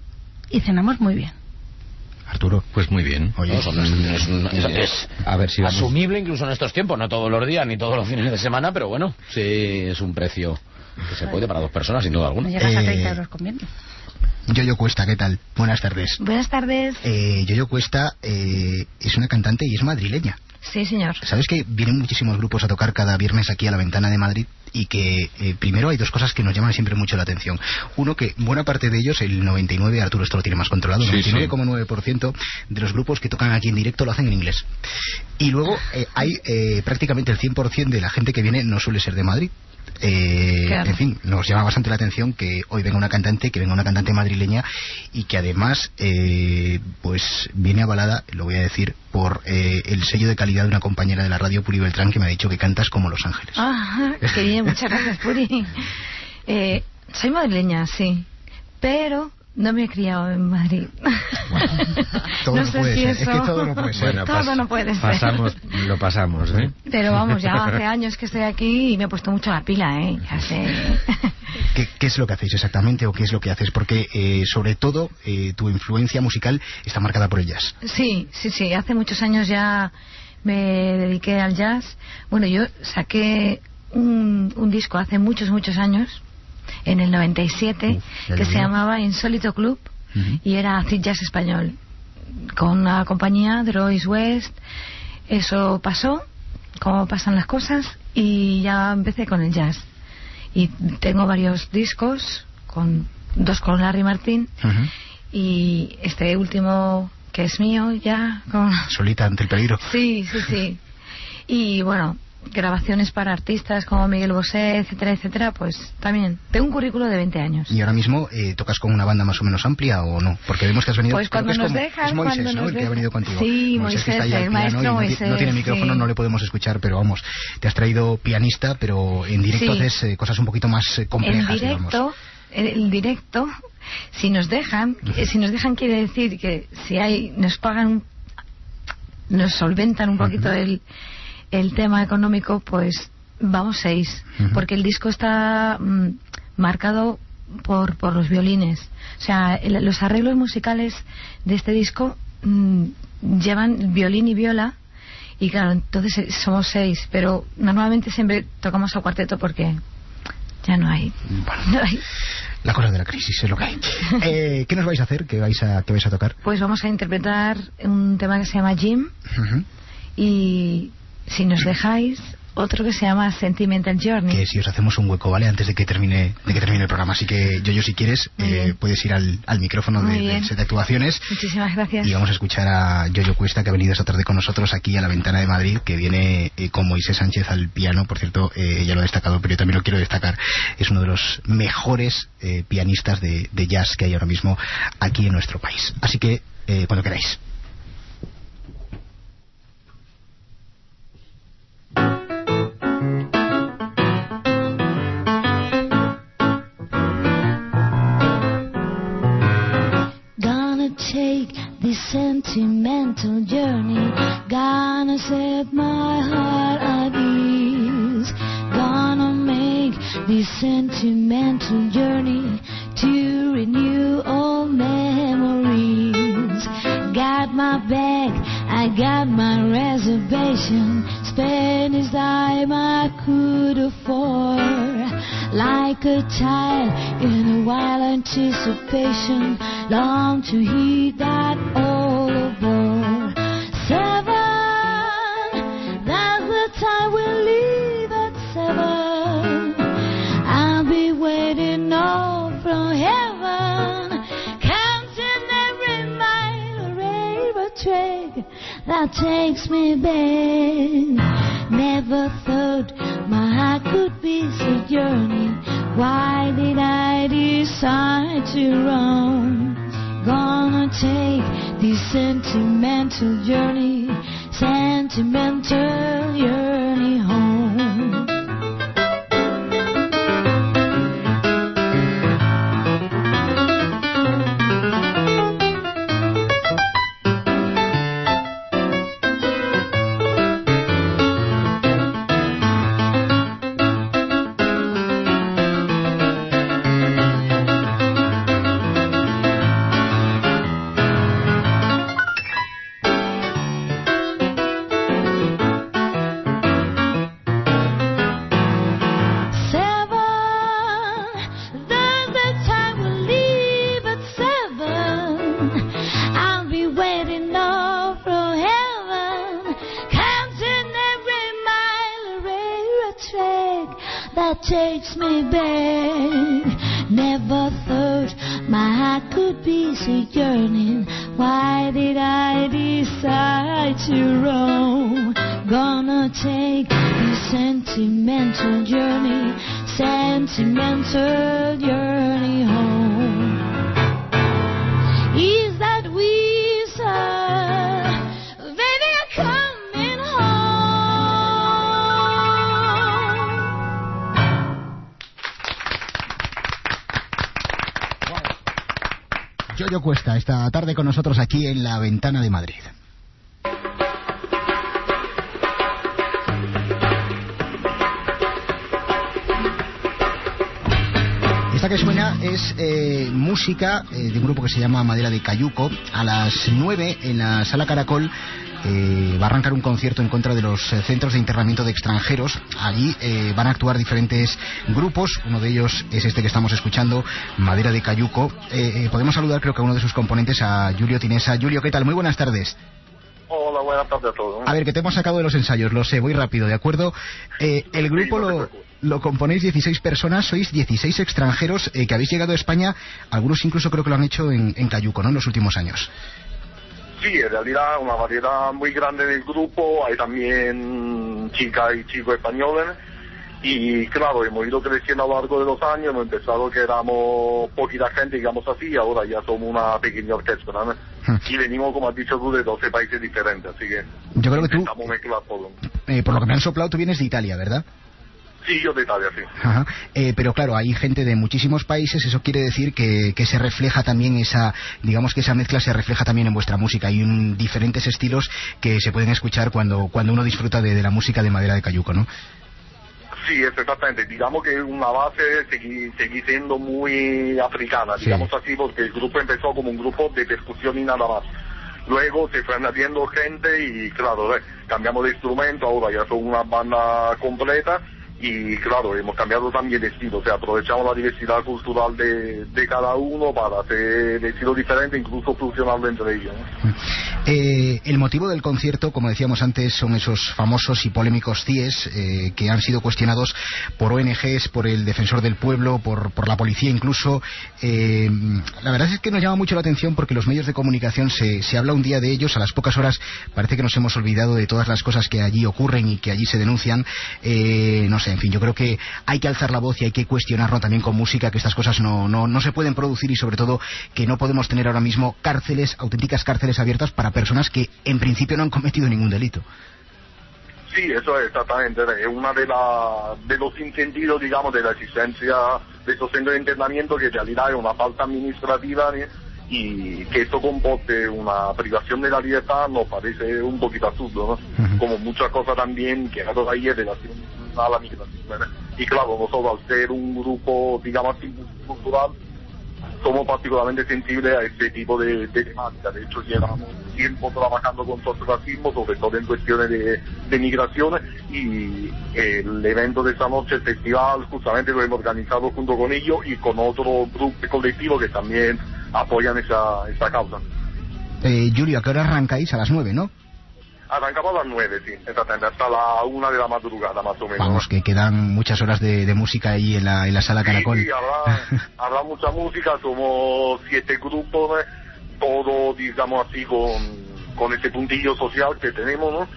Y cenamos muy bien. Arturo, pues muy bien. Oye, no, son, es, es, es a ver si vamos... asumible incluso en estos tiempos, no todos los días ni todos los fines de semana, pero bueno, sí es un precio que se puede para dos personas sin duda alguna. Llegas eh... a treinta euros comiendo. Yoyo Cuesta, ¿qué tal? Buenas tardes. Buenas tardes. Eh, Yoyo Cuesta eh, es una cantante y es madrileña. Sí, señor. ¿Sabes que vienen muchísimos grupos a tocar cada viernes aquí a la Ventana de Madrid? Y que eh, primero hay dos cosas que nos llaman siempre mucho la atención. Uno, que buena parte de ellos, el noventa y nueve, Arturo esto lo tiene más controlado, el noventa y nueve coma nueve por ciento de los grupos que tocan aquí en directo lo hacen en inglés. Y luego eh, hay eh, prácticamente el cien por ciento de la gente que viene no suele ser de Madrid. Eh, claro. En fin, nos llama bastante la atención que hoy venga una cantante, que venga una cantante madrileña y que además eh, pues viene avalada, lo voy a decir, por eh, el sello de calidad de una compañera de la radio, Puri Beltrán, que me ha dicho que cantas como Los Ángeles. Ah, qué bien, muchas gracias, Puri. Eh, soy madrileña, sí, pero no me he criado en Madrid. Bueno, todo no, no puede si ser. Eso... Es que todo no puede ser. Bueno, todo pas... no puede ser. Pasamos, lo pasamos, ¿eh? Pero vamos, ya hace años que estoy aquí y me he puesto mucho la pila, ¿eh? Ya sé. ¿Qué, ¿Qué es lo que hacéis exactamente o qué es lo que haces? Porque eh, sobre todo eh, tu influencia musical está marcada por el jazz. Sí, sí, sí. Hace muchos años ya me dediqué al jazz. Bueno, yo saqué un, un disco hace muchos, muchos años, en el noventa y siete, Uf, que se llamaba Insólito Club, uh-huh. y era acid jazz español, con una compañía de Royce West. Eso pasó, como pasan las cosas, y ya empecé con el jazz. Y tengo varios discos, con dos con Larry Martin, uh-huh. y este último que es mío ya con... Solita ante el peligro. Sí, sí, sí. Y bueno, grabaciones para artistas como Miguel Bosé, etcétera, etcétera, pues también. Tengo un currículo de veinte años. ¿Y ahora mismo eh, tocas con una banda más o menos amplia o no? Porque vemos que has venido... Pues cuando es nos como, dejan... Es Moisés, cuando ¿no? nos El que ha venido contigo. Sí, Moisés, Moisés que está ahí al el piano maestro y no, Moisés. No tiene micrófono, sí. No le podemos escuchar, pero vamos, te has traído pianista, pero en directo sí. haces eh, cosas un poquito más eh, complejas, en directo, digamos. El directo, si nos dejan, uh-huh. si nos dejan quiere decir que si hay nos pagan nos solventan un poquito uh-huh. el, el tema económico, pues vamos seis, uh-huh. porque el disco está mm, marcado por, por los violines. O sea, el, los arreglos musicales de este disco mm, llevan violín y viola, y claro, entonces somos seis, pero normalmente siempre tocamos a cuarteto porque ya no hay, bueno, no hay. La cosa de la crisis es lo que hay. Eh, ¿Qué nos vais a hacer? ¿Qué vais a, qué vais a tocar? Pues vamos a interpretar un tema que se llama Jim, uh-huh. y si nos dejáis, otro que se llama Sentimental Journey. Que si os hacemos un hueco, ¿vale? Antes de que termine de que termine el programa. Así que, Yoyo, si quieres, eh, puedes ir al, al micrófono de, de set de actuaciones. Muchísimas gracias. Y vamos a escuchar a Yoyo Cuesta, que ha venido esta tarde con nosotros aquí a la Ventana de Madrid, que viene eh, con Moisés Sánchez al piano. Por cierto, eh, ella lo ha destacado, pero yo también lo quiero destacar. Es uno de los mejores eh, pianistas de, de jazz que hay ahora mismo aquí en nuestro país. Así que, eh, cuando queráis. Take this sentimental journey, gonna set my heart at ease, gonna make this sentimental journey to renew all memories. Got my bag, I got my reservation, Spanish time I could afford. Like a child in a wild anticipation, long to hear that all aboard. Seven, that's the time we'll leave at seven. I'll be waiting all from heaven, counting every mile or every track that takes me back. Never thought my heart could be so yearning. Why did I decide to roam? Gonna take this sentimental journey, sentimental journey home. Takes me back. Never thought my heart could be so yearning. Why did I decide to roam? Gonna take this sentimental journey, sentimental journey home. Is that we, sir? Baby, I'm coming home. Yoyo Cuesta, esta tarde con nosotros aquí en la Ventana de Madrid. Esta que suena es eh, música eh, de un grupo que se llama Madera de Cayuco. A las nueve en la Sala Caracol eh, va a arrancar un concierto en contra de los eh, centros de internamiento de extranjeros. Allí eh, van a actuar diferentes grupos. Uno de ellos es este que estamos escuchando, Madera de Cayuco. Eh, eh, podemos saludar, creo que a uno de sus componentes, a Julio Tinesa. Julio, ¿qué tal? Muy buenas tardes. Hola, buenas tardes a todos. A ver, que te hemos sacado de los ensayos, lo sé, voy rápido, ¿de acuerdo? Eh, el grupo Sí, no lo, lo componéis dieciséis personas, sois dieciséis extranjeros eh, que habéis llegado a España, algunos incluso creo que lo han hecho en, en Cayuco, ¿no?, en los últimos años. Sí, en realidad una variedad muy grande del grupo, hay también chicas y chicos españoles, y claro, hemos ido creciendo a lo largo de los años, hemos empezado que éramos poquita gente, digamos así, y ahora ya somos una pequeña orquesta, ¿no? Hmm. Y venimos, como has dicho tú, de doce países diferentes, así que yo creo que tú, estamos mezclados todos. Eh, por lo que me han soplado, tú vienes de Italia, ¿verdad? Sí, yo de Italia, sí. Ajá. Eh, pero claro, hay gente de muchísimos países, eso quiere decir que, que se refleja también esa, digamos que esa mezcla se refleja también en vuestra música. Hay un, diferentes estilos que se pueden escuchar cuando, cuando uno disfruta de, de la música de Madera de Cayuco, ¿no? Sí, es exactamente. Digamos que una base seguí, seguí siendo muy africana, Sí. digamos así, porque el grupo empezó como un grupo de percusión y nada más. Luego se fue añadiendo gente y claro, eh, cambiamos de instrumento, ahora ya son una banda completa y claro, hemos cambiado también de estilo, o sea, aprovechamos la diversidad cultural de, de cada uno para hacer estilos diferentes, incluso fusionando entre ellos, ¿no? Eh, el motivo del concierto, como decíamos antes, son esos famosos y polémicos C I E S eh, que han sido cuestionados por O N Ges, por el Defensor del Pueblo, por, por la policía incluso. Eh, la verdad es que nos llama mucho la atención porque los medios de comunicación se, se habla un día de ellos, a las pocas horas parece que nos hemos olvidado de todas las cosas que allí ocurren y que allí se denuncian. Eh, no sé, en fin, yo creo que hay que alzar la voz y hay que cuestionarlo también con música, que estas cosas no, no, no se pueden producir y sobre todo que no podemos tener ahora mismo cárceles, auténticas cárceles abiertas para personas que en principio no han cometido ningún delito. Sí, eso es exactamente, es una de, la, de los incentivos, digamos, de la existencia de estos centros de internamiento, que en realidad es una falta administrativa, ¿eh? Y que esto comporte una privación de la libertad nos parece un poquito absurdo, ¿no? Uh-huh. Como muchas cosas también que hay ahí en relación a la migración, ¿no? Y claro, nosotros al ser un grupo, digamos así, cultural, somos particularmente sensibles a este tipo de, de temática. De hecho, llevamos tiempo trabajando contra el racismo, sobre todo en cuestiones de, de migraciones, y el evento de esta noche, el festival, justamente lo hemos organizado junto con ellos y con otro grupo colectivo que también apoyan esa, esa causa. Eh, Julio, ¿a qué hora arrancáis? A las nueve, ¿no? Arrancamos a las nueve, sí, exactamente, hasta la una de la madrugada, más o menos. Vamos, que quedan muchas horas de, de música ahí en la, en la sala Caracol. Sí, sí, habrá, habrá mucha música, somos siete grupos, ¿eh? Todo, digamos así, con, con ese puntillo social que tenemos, ¿no?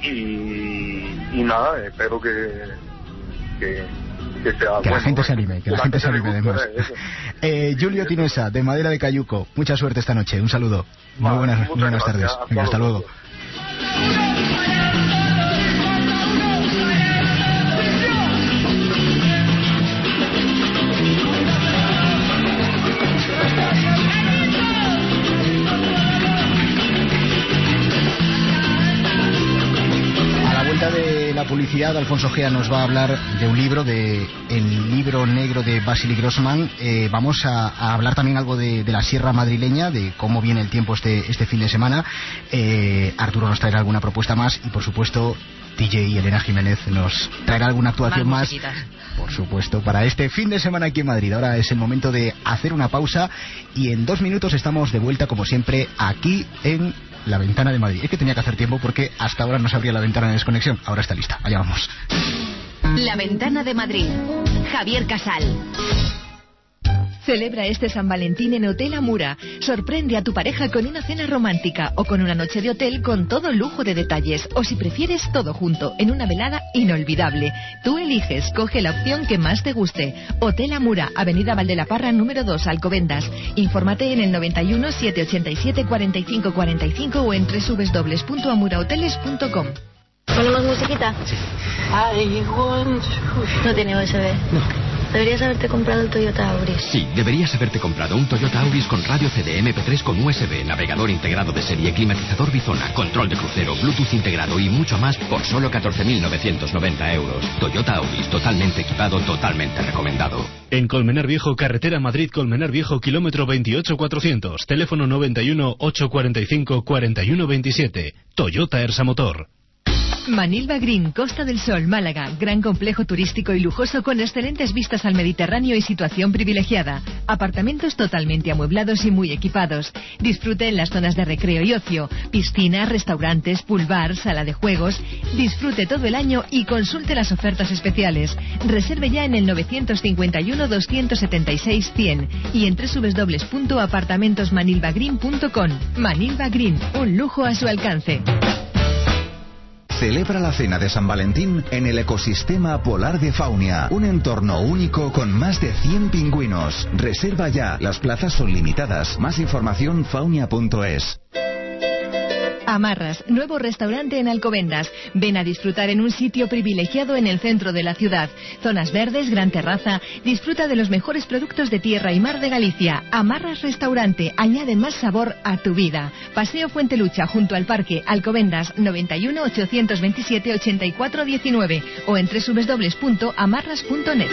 Y, y nada, espero que, que, que sea que bueno, la gente ¿eh? se anime, que la, la gente se anime además. Eh, Julio Tinesa, de Madera de Cayuco, mucha suerte esta noche, un saludo. Muy vale, buenas, muy buenas tardes. Hasta, Venga, hasta luego. De la publicidad, Alfonso Gea nos va a hablar de un libro, de El libro negro de Vasily Grossman. Eh, vamos a, a hablar también algo de, de la sierra madrileña, de cómo viene el tiempo este, este fin de semana. Eh, Arturo nos traerá alguna propuesta más y por supuesto D J Elena Jiménez nos traerá alguna actuación más, más por supuesto, para este fin de semana aquí en Madrid. Ahora es el momento de hacer una pausa y en dos minutos estamos de vuelta como siempre aquí en La Ventana de Madrid. Es que tenía que hacer tiempo porque hasta ahora no se abría la ventana de desconexión. Ahora está lista. Allá vamos. La Ventana de Madrid. Javier Casal. Celebra este San Valentín en Hotel Amura. Sorprende a tu pareja con una cena romántica o con una noche de hotel con todo lujo de detalles. O si prefieres, todo junto, en una velada inolvidable. Tú eliges, coge la opción que más te guste. Hotel Amura, Avenida Valdelaparra, número dos, Alcobendas. Infórmate en el noventa y uno, setecientos ochenta y siete, cuarenta y cinco cuarenta y cinco o en doble u doble u doble u punto amura hoteles punto com. ¿Ponemos musiquita? Sí. No tiene U S B. No. Deberías haberte comprado el Toyota Auris. Sí, deberías haberte comprado un Toyota Auris con radio C D M P tres con U S B, navegador integrado de serie, climatizador bizona, control de crucero, Bluetooth integrado y mucho más por solo catorce mil novecientos noventa euros. Toyota Auris, totalmente equipado, totalmente recomendado. En Colmenar Viejo, carretera Madrid-Colmenar Viejo, kilómetro veintiocho cuatrocientos, teléfono noventa y uno, ochocientos cuarenta y cinco, cuarenta y uno veintisiete. Toyota Ersa Motor. Manilva Green, Costa del Sol, Málaga. Gran complejo turístico y lujoso con excelentes vistas al Mediterráneo y situación privilegiada. Apartamentos totalmente amueblados y muy equipados. Disfrute en las zonas de recreo y ocio. Piscinas, restaurantes, pool bar, sala de juegos. Disfrute todo el año y consulte las ofertas especiales. Reserve ya en el novecientos cincuenta y uno, doscientos setenta y seis, cien y en doble u doble u doble u punto apartamentos manilva green punto com. Manilva Green, un lujo a su alcance. Celebra la cena de San Valentín en el ecosistema polar de Faunia, un entorno único con más de cien pingüinos. Reserva ya, las plazas son limitadas. Más información faunia punto es. Amarras, nuevo restaurante en Alcobendas. Ven a disfrutar en un sitio privilegiado en el centro de la ciudad. Zonas verdes, gran terraza. Disfruta de los mejores productos de tierra y mar de Galicia. Amarras Restaurante, añade más sabor a tu vida. Paseo Fuentelucha, junto al parque, Alcobendas, noventa y uno, ochocientos veintisiete, ochenta y cuatro diecinueve o en doble u doble u doble u punto amarras punto net.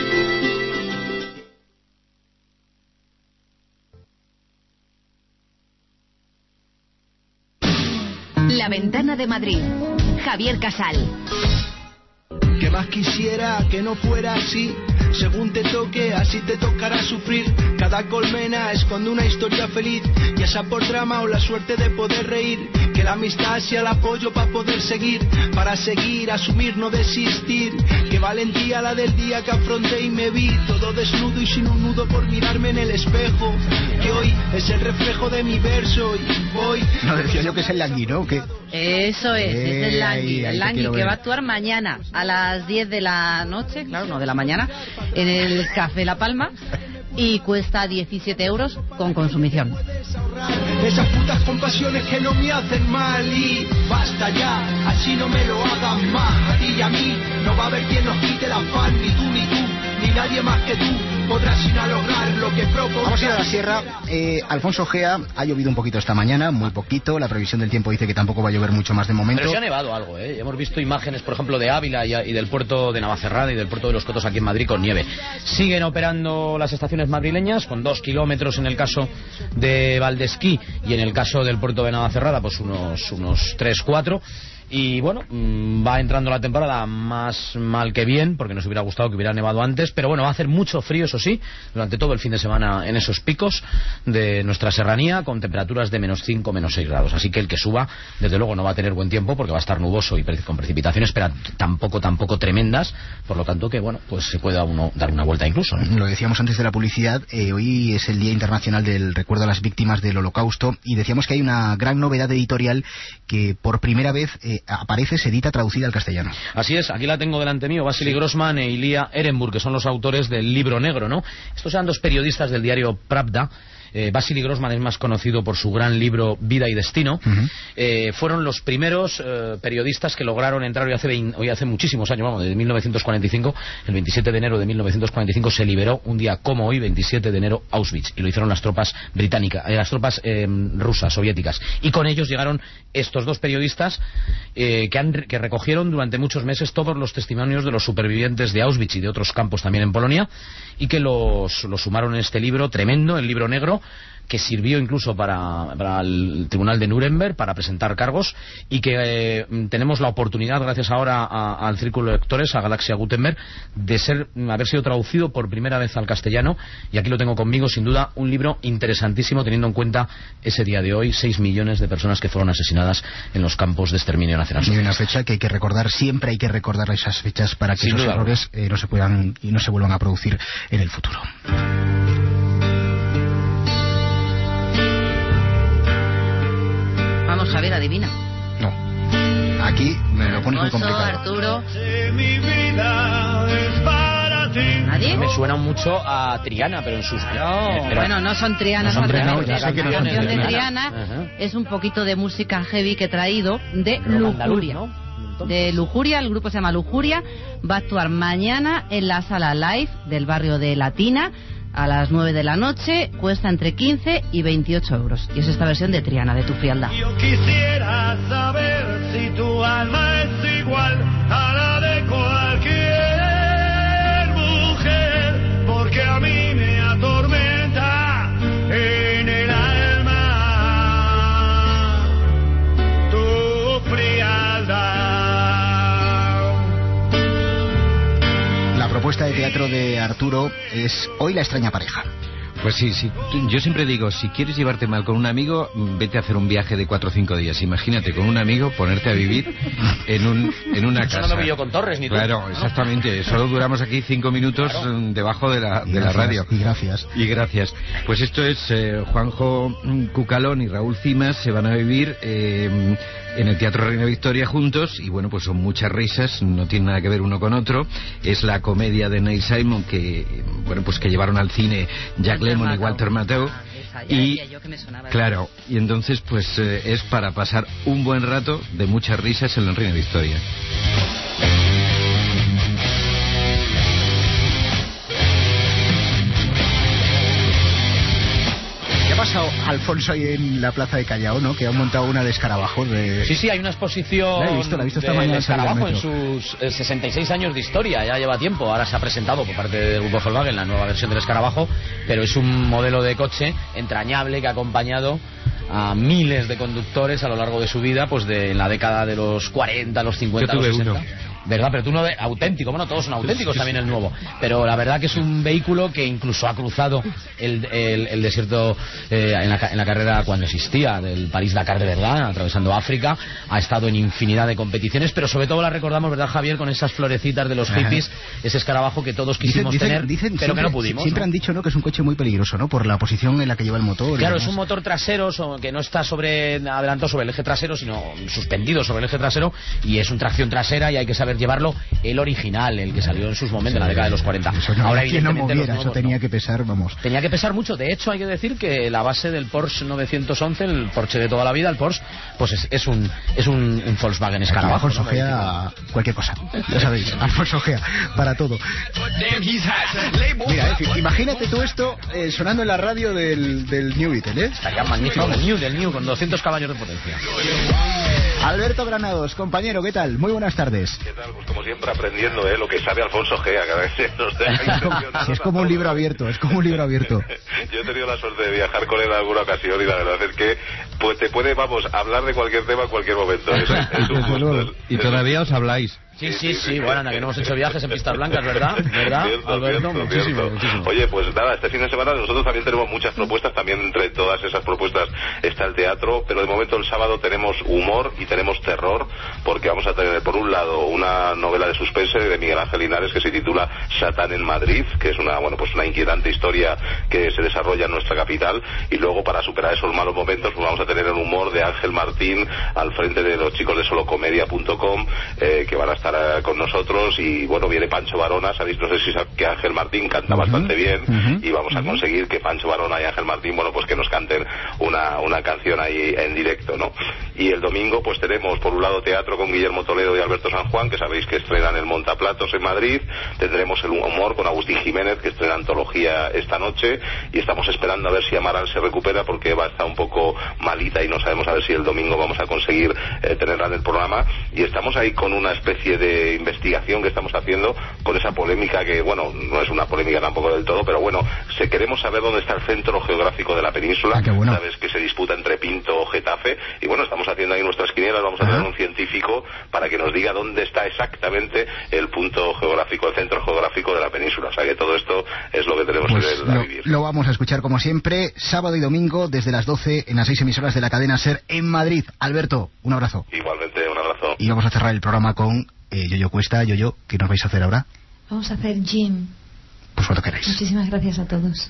La Ventana de Madrid. Javier Casal. Que más quisiera que no fuera así. Según te toque, así te tocará sufrir. Cada colmena esconde una historia feliz, ya sea por drama o la suerte de poder reír. Que la amistad sea el apoyo para poder seguir, para seguir, asumir, no desistir. Que valentía la del día que afronté y me vi todo desnudo y sin un nudo por mirarme en el espejo. Que hoy es el reflejo de mi verso y voy... No, decía yo que es el Langui, ¿no? ¿Qué? Eso es, Eh, es el Langui, ahí, ahí el te Langui quiero que ver. va a actuar mañana a las diez de la noche, claro, no, de la mañana, en el Café La Palma, y cuesta diecisiete euros con consumición. Esas putas compasiones que no me hacen mal y basta ya, así no me lo hagan más. A ti y a mí no va a haber quien nos quite la fan, ni tú ni tú, ni nadie más que tú podrás ir a lograr lo que propongas. Vamos a ir a la sierra. Eh, Alfonso Gea, ha llovido un poquito esta mañana, muy poquito. La previsión del tiempo dice que tampoco va a llover mucho más de momento. Pero se ha nevado algo, ¿eh? Hemos visto imágenes, por ejemplo, de Ávila y, y del puerto de Navacerrada y del puerto de Los Cotos aquí en Madrid con nieve. Siguen operando las estaciones madrileñas con dos kilómetros en el caso de Valdesquí y en el caso del puerto de Navacerrada pues unos, unos tres, cuatro. Y bueno, mmm, va entrando la temporada más mal que bien, porque nos hubiera gustado que hubiera nevado antes, pero bueno, va a hacer mucho frío, eso sí, durante todo el fin de semana en esos picos de nuestra serranía, con temperaturas de menos cinco, menos seis grados. Así que el que suba, desde luego no va a tener buen tiempo, porque va a estar nuboso y pre- con precipitaciones, pero tampoco, tampoco tremendas, por lo tanto que bueno, pues se pueda uno dar una vuelta incluso, ¿no? Lo decíamos antes de la publicidad, eh, hoy es el Día Internacional del Recuerdo a las Víctimas del Holocausto, y decíamos que hay una gran novedad editorial que por primera vez eh, aparece, se edita traducida al castellano. Así es, aquí la tengo delante mío, Vasily sí. Grossman e Ilya Ehrenburg, que son los autores del Libro Negro, ¿no? Estos eran dos periodistas del diario Pravda. Eh, Vasily Grossman es más conocido por su gran libro Vida y Destino. Uh-huh. eh, fueron los primeros eh, periodistas que lograron entrar hoy hace, veinte, hoy hace muchísimos años, vamos, desde mil novecientos cuarenta y cinco, el veintisiete de enero de mil novecientos cuarenta y cinco se liberó un día como hoy, veintisiete de enero, Auschwitz, y lo hicieron las tropas británicas, eh, las tropas eh, rusas, soviéticas, y con ellos llegaron estos dos periodistas eh, que, han, que recogieron durante muchos meses todos los testimonios de los supervivientes de Auschwitz y de otros campos también en Polonia, y que los, los sumaron en este libro tremendo, el Libro Negro, que sirvió incluso para, para el Tribunal de Nuremberg para presentar cargos, y que eh, tenemos la oportunidad, gracias ahora a, al Círculo de Lectores, a Galaxia Gutenberg, de ser haber sido traducido por primera vez al castellano, y aquí lo tengo conmigo, sin duda un libro interesantísimo teniendo en cuenta ese día de hoy, seis millones de personas que fueron asesinadas en los campos de exterminio nacional. Y una fecha que hay que recordar, siempre hay que recordar esas fechas para que sin esos duda, errores eh, no se puedan y no se vuelvan a producir en el futuro. Vamos, Javier, adivina. No. Aquí me lo pones muy complicado. Arturo. ¿Nadie? Me suena mucho a Triana, pero en sus... No, eh, pero... bueno, no son Trianas. No son Triana, Triana, la no canción son de Triana. Triana Ajá. es un poquito de música heavy que he traído de Pero Lujuria. andaluz, ¿no? De Lujuria, el grupo se llama Lujuria, va a actuar mañana en la sala Live del barrio de Latina a las nueve de la noche, cuesta entre quince y veintiocho euros. Y es esta versión de Triana, de Tu Frialdad. Yo quisiera saber si tu alma es igual a la de cualquier mujer, porque a mí me atormenta en el alma tu frialdad. La propuesta de teatro de Arturo es Hoy la extraña pareja. Pues sí, sí, yo siempre digo, si quieres llevarte mal con un amigo, vete a hacer un viaje de cuatro o cinco días. Imagínate, con un amigo, ponerte a vivir en un en una Eso casa. no me yo con Torres, ni tú. Claro, exactamente. Solo duramos aquí cinco minutos claro. debajo de la, de gracias, la radio. Y gracias. Y gracias. Pues esto es eh, Juanjo Cucalón y Raúl Cimas se van a vivir... Eh, en el Teatro Reina Victoria juntos, y bueno, pues son muchas risas, no tiene nada que ver uno con otro. Es la comedia de Neil Simon que, bueno, pues que llevaron al cine Jack Lemmon y Walter Matthau. Y claro, y entonces pues eh, es para pasar un buen rato de muchas risas en la Reina Victoria. ¿Qué ha pasado, Alfonso, ahí en la plaza de Callao, no? Que han montado una de escarabajos de... Sí, sí, hay una exposición la he visto, la he visto esta de, mañana de escarabajo en metro. sus eh, sesenta y seis años de historia, ya lleva tiempo. Ahora se ha presentado por parte del grupo Volkswagen la nueva versión del escarabajo, pero es un modelo de coche entrañable que ha acompañado a miles de conductores a lo largo de su vida, pues de en la década de los cuarenta, los cincuenta, Yo tuve los sesenta. uno. ¿Verdad? Pero tú no ves auténtico, bueno, todos son auténticos, sí, sí, también el nuevo. Pero la verdad que es un vehículo que incluso ha cruzado el, el, el desierto eh, en, la, en la carrera cuando existía, del París-Dakar de verdad, atravesando África. Ha estado en infinidad de competiciones, pero sobre todo la recordamos, ¿verdad, Javier? Con esas florecitas de los hippies, ese escarabajo que todos quisimos dicen, tener, dicen, pero siempre, que no pudimos. Siempre ¿no? han dicho, ¿no?, que es un coche muy peligroso, ¿no? Por la posición en la que lleva el motor. Claro, es un motor trasero que no está sobre adelantado sobre el eje trasero, sino suspendido sobre el eje trasero, y es un tracción trasera y hay que saber llevarlo. El original, el que salió en sus momentos, sí, en la década de los cuarenta. Eso no, ahora, evidentemente, no moviera, nuevos, eso tenía no. que pesar, vamos. Tenía que pesar mucho. De hecho, hay que decir que la base del Porsche novecientos once, el Porsche de toda la vida, el Porsche, pues es, es un es un, un Volkswagen escarabajo. Alfonso ¿no? Gea, cualquier cosa. Ya sabéis, Alfonso Gea, para todo. Mira, eh, imagínate tú esto eh, sonando en la radio del, del New Beetle, ¿eh? Estaría magnífico. Del New, del New, con doscientos caballos de potencia. Alberto Granados, compañero, ¿qué tal? Muy buenas tardes. ¿Qué tal? Pues como siempre aprendiendo, ¿eh? Lo que sabe Alfonso Gea, cada vez se nos deja. Si es como un libro abierto, es como un libro abierto. Yo he tenido la suerte de viajar con él en alguna ocasión y la verdad es que pues te puede, vamos, hablar de cualquier tema en cualquier momento. Es, es un gusto. Y todavía os habláis. Sí, sí, sí, bueno, anda, que no hemos hecho viajes en pistas blancas, ¿verdad? ¿Verdad, cierto, Alberto? cierto, muchísimo, cierto. muchísimo. Oye, pues nada, este fin de semana nosotros también tenemos muchas propuestas, también entre todas esas propuestas está el teatro, pero de momento el sábado tenemos humor y tenemos terror, porque vamos a tener por un lado una novela de suspense de Miguel Ángel Linares que se titula Satán en Madrid, que es una, bueno, pues una inquietante historia que se desarrolla en nuestra capital, y luego para superar esos malos momentos pues vamos a tener el humor de Ángel Martín al frente de los chicos de solocomedia punto com, eh, que van a estar eh, con nosotros. Y bueno, viene Pancho Varona, sabéis, no sé si sabéis que Ángel Martín canta uh-huh. bastante bien, uh-huh. y vamos a conseguir que Pancho Varona y Ángel Martín, bueno, pues que nos canten una, una canción ahí en directo, ¿no? Y el domingo pues tenemos por un lado teatro con Guillermo Toledo y Alberto San Juan, que sabéis que estrenan el Montaplatos en Madrid. Tendremos el humor con Agustín Jiménez, que estrena antología esta noche, y estamos esperando a ver si Amaral se recupera, porque Eva está un poco malita y no sabemos a ver si el domingo vamos a conseguir eh, tenerla en el programa. Y estamos ahí con una especie de investigación que estamos haciendo con esa polémica que, bueno, no es una polémica tampoco del todo, pero bueno, se queremos saber dónde está el centro geográfico de la península. Ah, bueno. Sabes que se disputa entre Pinto o Getafe, y bueno, estamos haciendo ahí nuestras quinielas, vamos a tener un científico para que nos diga dónde está exactamente el punto geográfico, el centro geográfico de la península. O sea que todo esto es lo que tenemos pues que lo, vivir. Lo vamos a escuchar como siempre, sábado y domingo desde las doce en las seis emisoras de la cadena SER en Madrid. Alberto, un abrazo. Igualmente, un abrazo. Y vamos a cerrar el programa con Eh, Yoyo Cuesta. Yoyo, ¿qué nos vais a hacer ahora? Vamos a hacer gym. Pues cuando queráis. Muchísimas gracias a todos.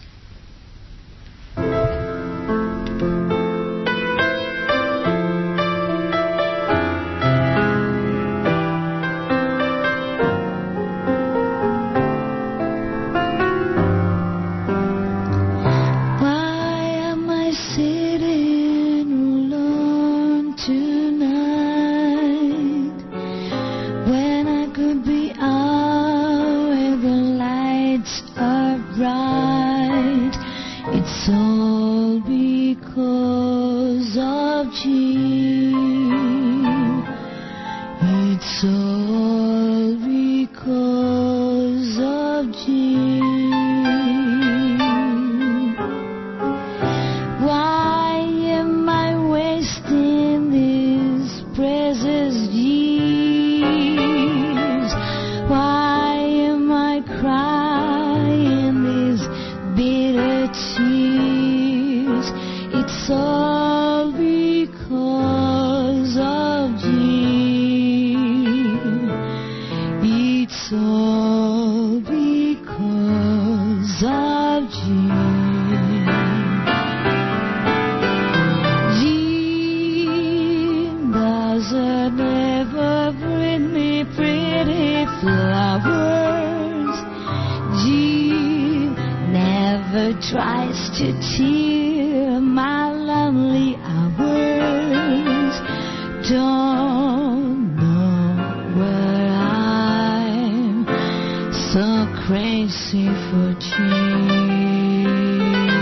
tries to cheer my lonely hours. Don't know where I'm so crazy for change.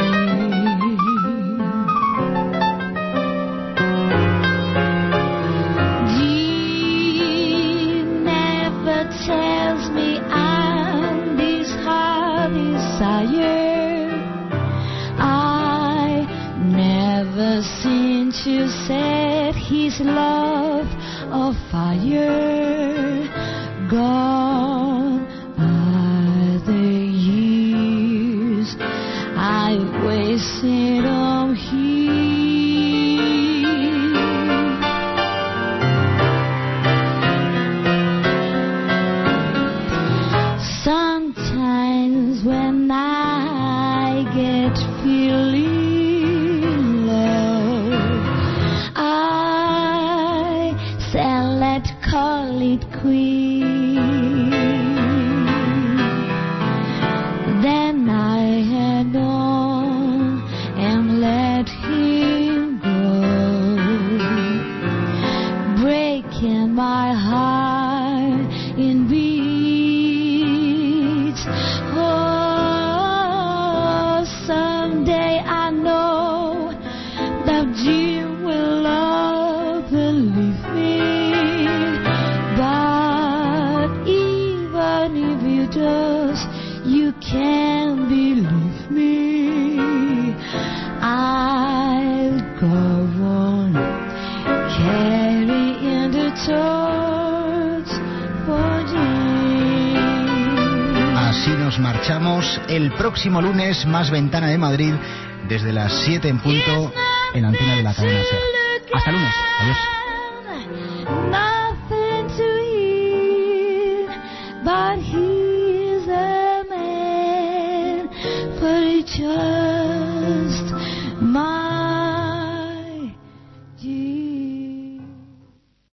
He never tells me I'm this hard desire. I never seem to set his love of fire. Gone are the years I wasted on him. Sometimes when I get feeling low, I say let's call it quits. Then I head on and let him go, breaking my heart in beats. Oh, someday I know that you will love and leave me. But even if you does, you can't believe me. I'll go on carrying the torch for you. Así nos marchamos. El próximo lunes, más Ventana de Madrid, desde las siete en punto, en antena de la cadena SER. Hasta el lunes. Adiós. Nothing to hear, but he's a man for each other.